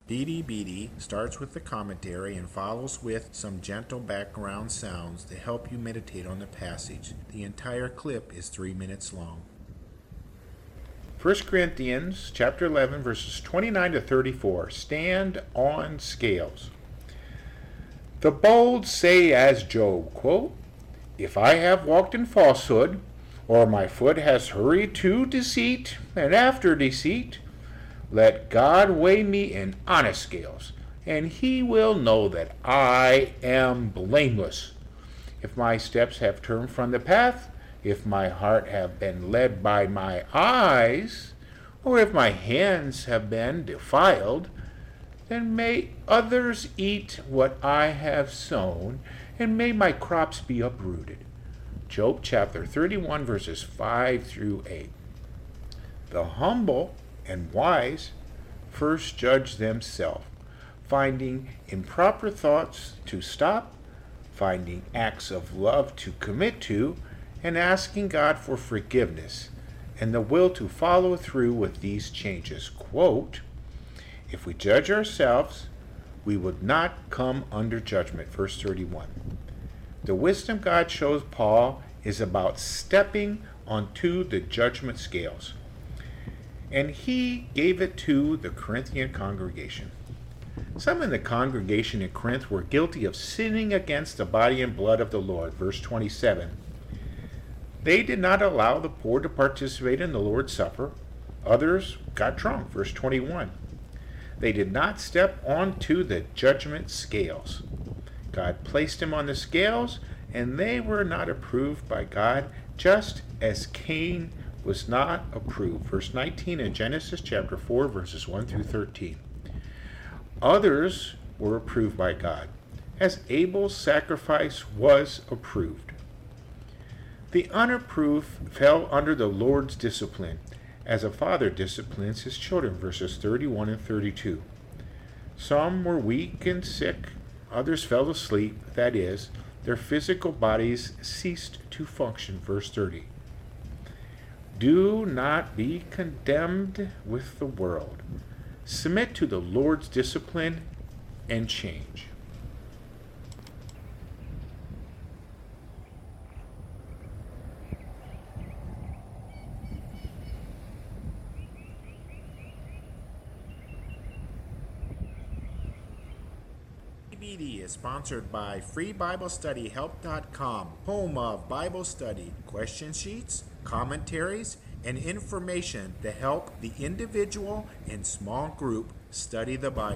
Beady Beady starts with the commentary and follows with some gentle background sounds to help you meditate on the passage. The entire clip is 3 minutes long. 1 Corinthians chapter 11 verses 29 to 34. Stand on scales. The bold say as Job, quote, "If I have walked in falsehood, or my foot has hurried to deceit, and after deceit, let God weigh me in honest scales, and he will know that I am blameless. If my steps have turned from the path, if my heart have been led by my eyes, or if my hands have been defiled, then may others eat what I have sown, and may my crops be uprooted." Job chapter 31 verses 5 through 8. The humble and wise first judge themselves, finding improper thoughts to stop, finding acts of love to commit to, and asking God for forgiveness and the will to follow through with these changes. Quote, "If we judge ourselves, we would not come under judgment." Verse 31. The wisdom God shows Paul is about stepping onto the judgment scales, and he gave it to the Corinthian congregation. Some in the congregation in Corinth were guilty of sinning against the body and blood of the Lord. Verse 27. They did not allow the poor to participate in the Lord's Supper. Others got drunk. Verse 21. They did not step onto the judgment scales. God placed them on the scales, and they were not approved by God, just as Cain was not approved. Verse 19 in Genesis chapter 4, verses 1 through 13. Others were approved by God, as Abel's sacrifice was approved. The unapproved fell under the Lord's discipline, as a father disciplines his children. Verses 31 and 32. Some were weak and sick, others fell asleep, that is, their physical bodies ceased to function. Verse 30. Do not be condemned with the world. Submit to the Lord's discipline and change. DVD is sponsored by FreeBibleStudyHelp.com, home of Bible study, question sheets, commentaries, and information to help the individual and small group study the Bible.